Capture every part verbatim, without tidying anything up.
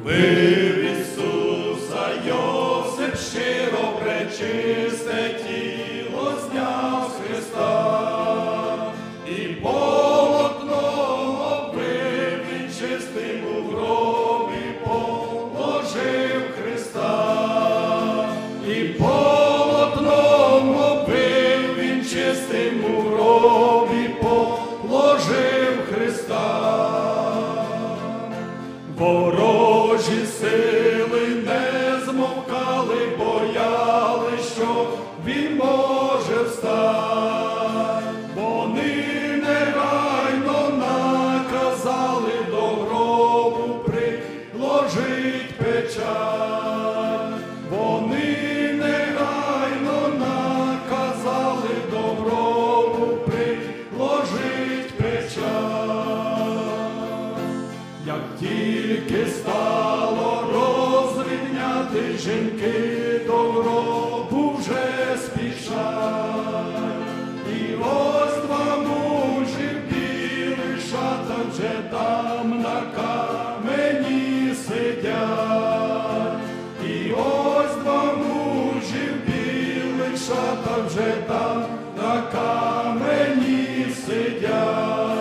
Любив Ісуса Йосип щиро, пречисте тіло зняв з Христа, і полотном обвив він чистим у гробі положив Христа, і полотном обвив він чистим у гробі положив Христа. Ворожі сили не змовкали, боялись, що він може встати. Вони негайно наказали до гробу приложить печать. Вони негайно наказали до гробу приложить печать. Як тільки стало розвідняти, жінки до гробу вже спішать. І ось два мужі в білих шатах вже там на камені сидять. І ось два мужі в білих шатах вже там на камені сидять.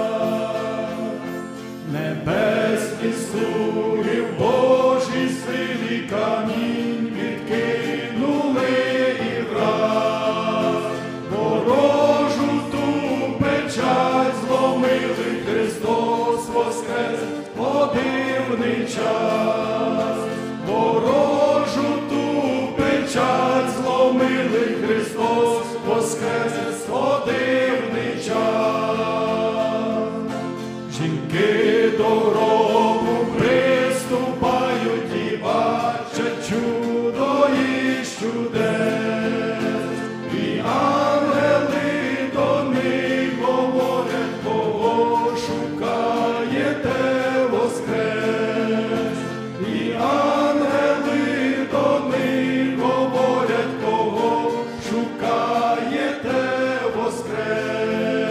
Небесні слуги в Божій силі камінь відкинули і враз. Ворожу ту печать зломили, Христос воскрес в дивний час. Ворожу ту печать зломили, Христос воскрес в дивний час. Жінки до гробу приступають і бачать чудо із чудес. І ангели до них говорять, кого шукаєте воскрес. І ангели до них говорять, кого шукаєте воскрес.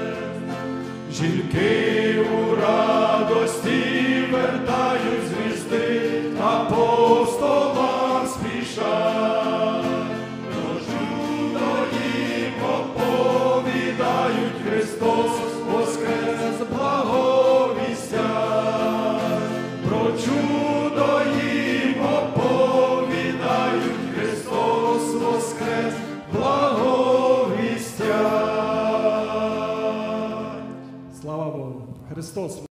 Жінки у радості вертають звізди, апостолам спішать. Про чудо їм оповідають, Христос воскрес благовістять. Про чудо їм оповідають, Христос воскрес благовістять. Слава Богу! Христос